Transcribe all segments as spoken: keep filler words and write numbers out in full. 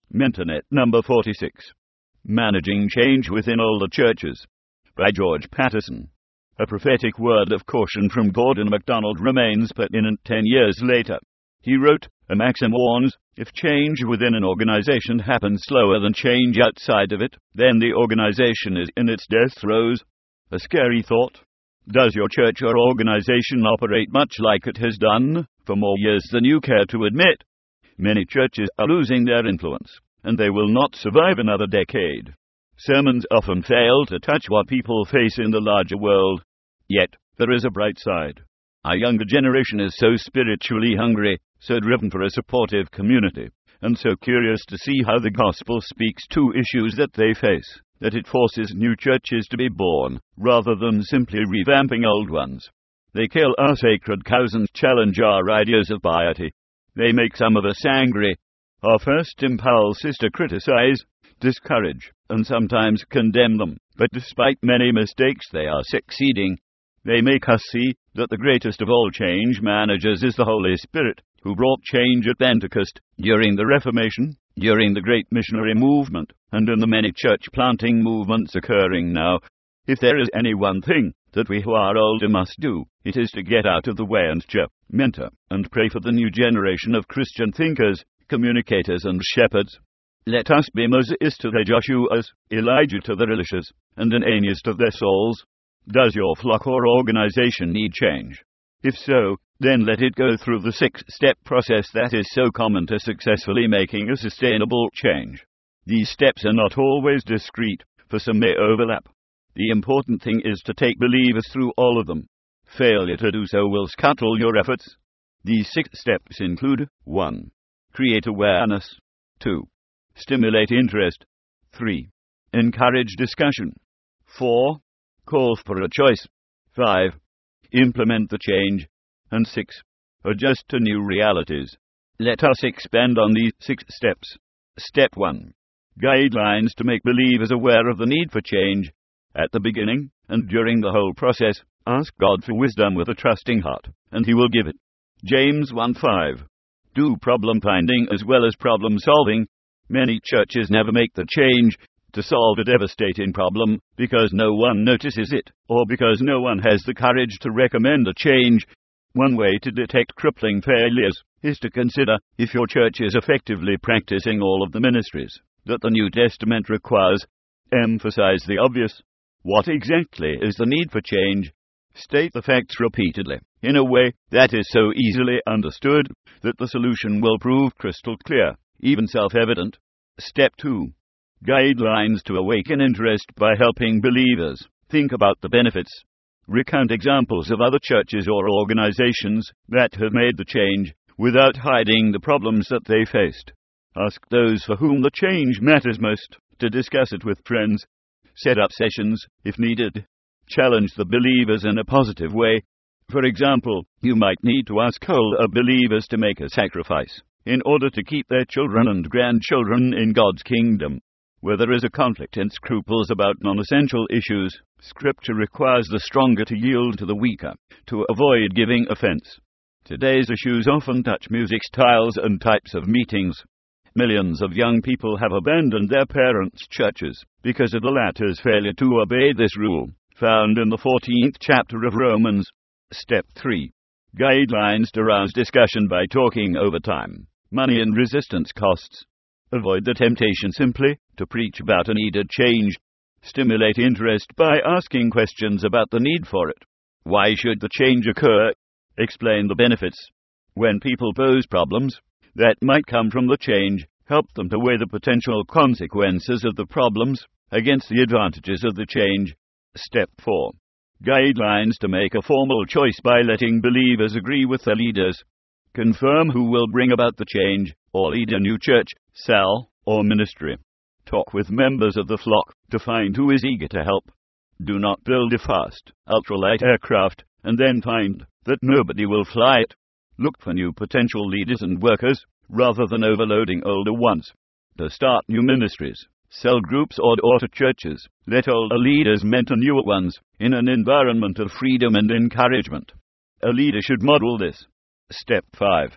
Mentornet number forty-six. Managing Change Within Older Churches, by George Patterson. A prophetic word of caution from Gordon MacDonald remains pertinent ten years later. He wrote, "A maxim warns, if change within an organization happens slower than change outside of it, then the organization is in its death throes." A scary thought. Does your church or organization operate much like it has done for more years than you care to admit? Many churches are losing their influence, and they will not survive another decade. Sermons often fail to touch what people face in the larger world. Yet, there is a bright side. Our younger generation is so spiritually hungry, so driven for a supportive community, and so curious to see how the gospel speaks to issues that they face, that it forces new churches to be born, rather than simply revamping old ones. They kill our sacred cows and challenge our ideas of piety. They make some of us angry. Our first impulse is to criticize, discourage, and sometimes condemn them, but despite many mistakes they are succeeding. They make us see that the greatest of all change managers is the Holy Spirit, who brought change at Pentecost, during the Reformation, during the great missionary movement, and in the many church-planting movements occurring now. If there is any one thing that we who are older must do, it is to get out of the way and cheer, mentor, and pray for the new generation of Christian thinkers, communicators and shepherds. Let us be Moses to their Joshuas, Elijah to their Elishas, and Ananias to their Sauls. Does your flock or organization need change? If so, then let it go through the six-step process that is so common to successfully making a sustainable change. These steps are not always discrete, for some may overlap. The important thing is to take believers through all of them. Failure to do so will scuttle your efforts. These six steps include: one. Create awareness. two. Stimulate interest. three. Encourage discussion. four. Call for a choice. five. Implement the change. And six. Adjust to new realities. Let us expand on these six steps. Step one. Guidelines to make believers aware of the need for change. At the beginning, and during the whole process, ask God for wisdom with a trusting heart, and He will give it. James one five. Do problem-finding as well as problem-solving. Many churches never make the change to solve a devastating problem because no one notices it, or because no one has the courage to recommend a change. One way to detect crippling failures is to consider if your church is effectively practicing all of the ministries that the New Testament requires. Emphasize the obvious. What exactly is the need for change? State the facts repeatedly, in a way that is so easily understood that the solution will prove crystal clear, even self-evident. Step two. Guidelines to awaken interest by helping believers think about the benefits. Recount examples of other churches or organizations that have made the change without hiding the problems that they faced. Ask those for whom the change matters most to discuss it with friends. Set up sessions, if needed. Challenge the believers in a positive way. For example, you might need to ask older believers to make a sacrifice in order to keep their children and grandchildren in God's kingdom. Where there is a conflict and scruples about non-essential issues, Scripture requires the stronger to yield to the weaker, to avoid giving offense. Today's issues often touch music styles and types of meetings. Millions of young people have abandoned their parents' churches because of the latter's failure to obey this rule, found in the fourteenth chapter of Romans. Step three. Guidelines to rouse discussion by talking over time, money and resistance costs. Avoid the temptation simply to preach about a needed change. Stimulate interest by asking questions about the need for it. Why should the change occur? Explain the benefits. When people pose problems that might come from the change, help them to weigh the potential consequences of the problems against the advantages of the change. Step four. Guidelines to make a formal choice by letting believers agree with their leaders. Confirm who will bring about the change, or lead a new church, cell, or ministry. Talk with members of the flock to find who is eager to help. Do not build a fast, ultralight aircraft and then find that nobody will fly it. Look for new potential leaders and workers, rather than overloading older ones. To start new ministries, cell groups or daughter churches, let older leaders mentor newer ones, in an environment of freedom and encouragement. A leader should model this. Step five.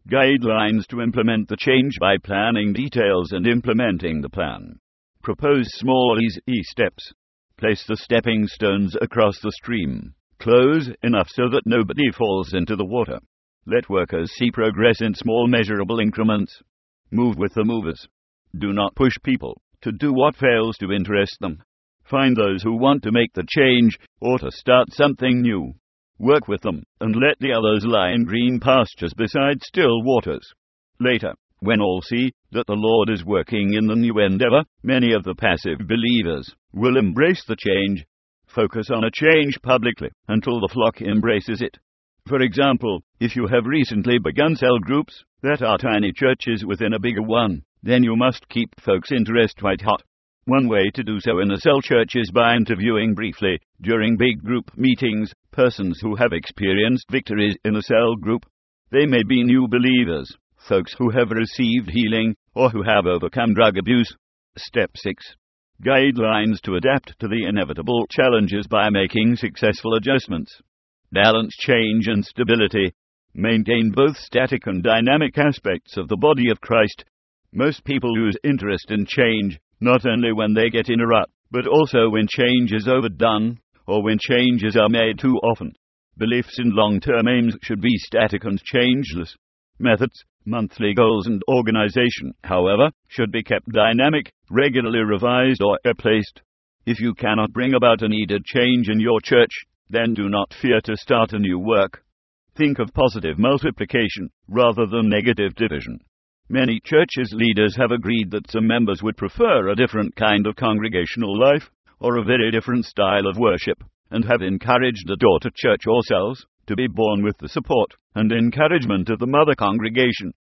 Guidelines to implement the change by planning details and implementing the plan. Propose small, easy steps. Place the stepping stones across the stream, close enough so that nobody falls into the water. Let workers see progress in small measurable increments. Move with the movers. Do not push people to do what fails to interest them. Find those who want to make the change or to start something new. Work with them and let the others lie in green pastures beside still waters. Later, when all see that the Lord is working in the new endeavor, many of the passive believers will embrace the change. Focus on a change publicly until the flock embraces it. For example, if you have recently begun cell groups that are tiny churches within a bigger one, then you must keep folks' interest white hot. One way to do so in a cell church is by interviewing briefly, during big group meetings, persons who have experienced victories in a cell group. They may be new believers, folks who have received healing, or who have overcome drug abuse. Step six. Guidelines to adapt to the inevitable challenges by making successful adjustments. Balance change and stability. Maintain both static and dynamic aspects of the body of Christ. Most people lose interest in change, not only when they get in a rut, but also when change is overdone, or when changes are made too often. Beliefs in long-term aims should be static and changeless. Methods, monthly goals and organization, however, should be kept dynamic, regularly revised or replaced. If you cannot bring about a needed change in your church, then do not fear to start a new work. Think of positive multiplication rather than negative division. Many churches' leaders have agreed that some members would prefer a different kind of congregational life, or a very different style of worship, and have encouraged the daughter church or cells to be born with the support and encouragement of the mother congregation.